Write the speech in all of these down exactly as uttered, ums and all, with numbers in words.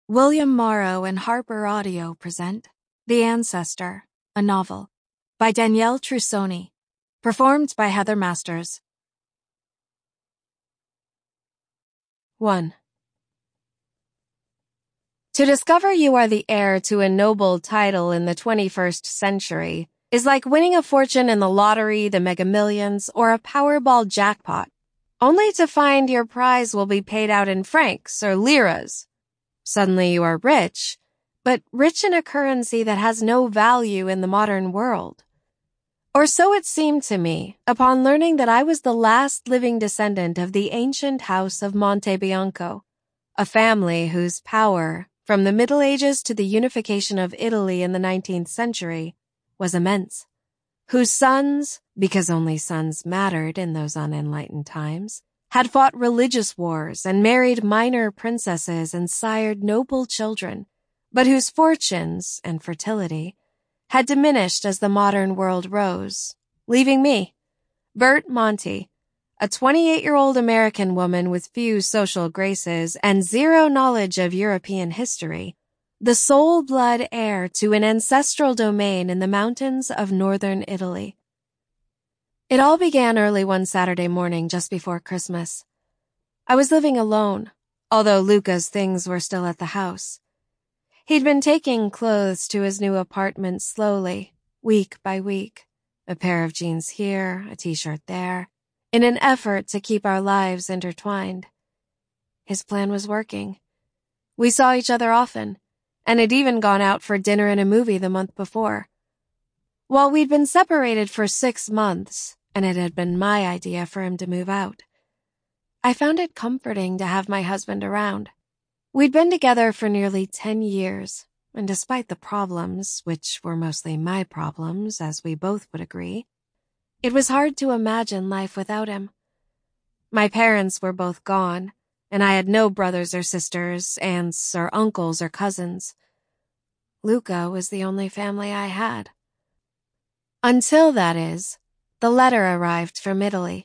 William Morrow and Harper Audio present The Ancestor, a novel, by Danielle Trussoni, performed by Heather Masters. one. To discover you are the heir to a noble title in the twenty-first century is like winning a fortune in the lottery, the Mega Millions, or a Powerball jackpot, only to find your prize will be paid out in francs or liras. Suddenly you are rich, but rich in a currency that has no value in the modern world. Or so it seemed to me upon learning that I was the last living descendant of the ancient house of Monte Bianco, a family whose power, from the Middle Ages to the unification of Italy in the nineteenth century, was immense, whose sons, because only sons mattered in those unenlightened times, had fought religious wars and married minor princesses and sired noble children, but whose fortunes and fertility had diminished as the modern world rose, leaving me, Bert Monty, a twenty-eight-year-old American woman with few social graces and zero knowledge of European history, the sole blood heir to an ancestral domain in the mountains of northern Italy. It all began early one Saturday morning just before Christmas. I was living alone, although Luca's things were still at the house. He'd been taking clothes to his new apartment slowly, week by week, a pair of jeans here, a t-shirt there, in an effort to keep our lives intertwined. His plan was working. We saw each other often, and had even gone out for dinner and a movie the month before. While we'd been separated for six months, and it had been my idea for him to move out, I found it comforting to have my husband around. We'd been together for nearly ten years, and despite the problems, which were mostly my problems, as we both would agree, it was hard to imagine life without him. My parents were both gone, and I had no brothers or sisters, aunts or uncles or cousins. Luca was the only family I had. Until, that is, the letter arrived from Italy.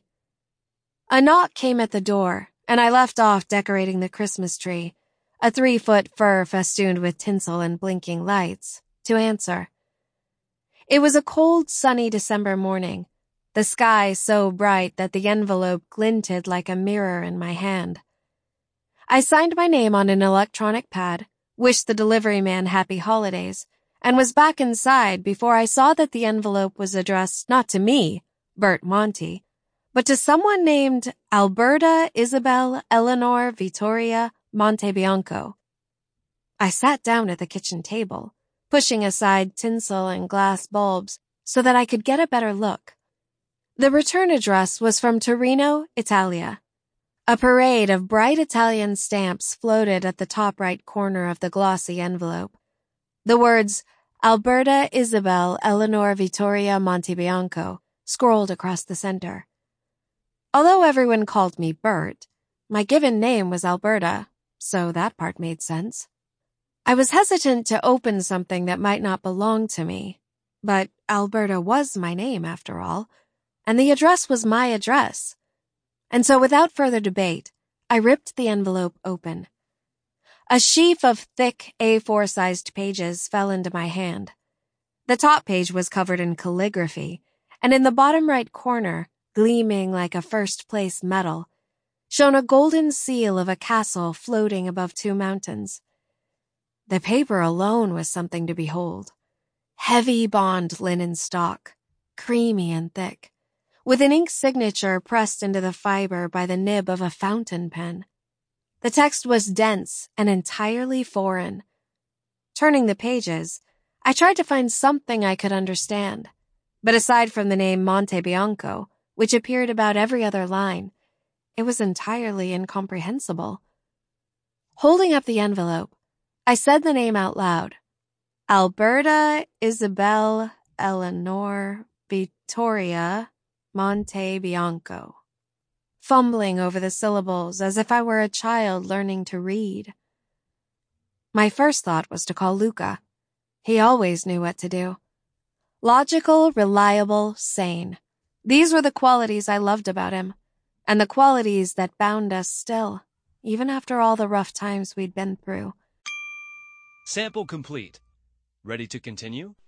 A knock came at the door, and I left off decorating the Christmas tree, a three-foot fir festooned with tinsel and blinking lights, to answer. It was a cold, sunny December morning, the sky so bright that the envelope glinted like a mirror in my hand. I signed my name on an electronic pad, wished the delivery man happy holidays, and was back inside before I saw that the envelope was addressed not to me, Bert Monty, but to someone named Alberta Isabel Eleanor Vittoria Montebianco. I sat down at the kitchen table, pushing aside tinsel and glass bulbs so that I could get a better look. The return address was from Torino, Italia. A parade of bright Italian stamps floated at the top right corner of the glossy envelope. The words, Alberta Isabel Eleanor Vittoria Montebianco, scrolled across the center. Although everyone called me Bert, my given name was Alberta, so that part made sense. I was hesitant to open something that might not belong to me, but Alberta was my name after all, and the address was my address. And so without further debate, I ripped the envelope open. A sheaf of thick A four-sized pages fell into my hand. The top page was covered in calligraphy, and in the bottom right corner, gleaming like a first-place medal, shone a golden seal of a castle floating above two mountains. The paper alone was something to behold. Heavy bond linen stock, creamy and thick, with an ink signature pressed into the fiber by the nib of a fountain pen. The text was dense and entirely foreign. Turning the pages, I tried to find something I could understand, but aside from the name Monte Bianco, which appeared about every other line, it was entirely incomprehensible. Holding up the envelope, I said the name out loud. Alberta Isabel Eleanor Vittoria Monte Bianco, fumbling over the syllables as if I were a child learning to read. My first thought was to call Luca. He always knew what to do. Logical, reliable, sane. These were the qualities I loved about him, and the qualities that bound us still, even after all the rough times we'd been through. Sample complete. Ready to continue?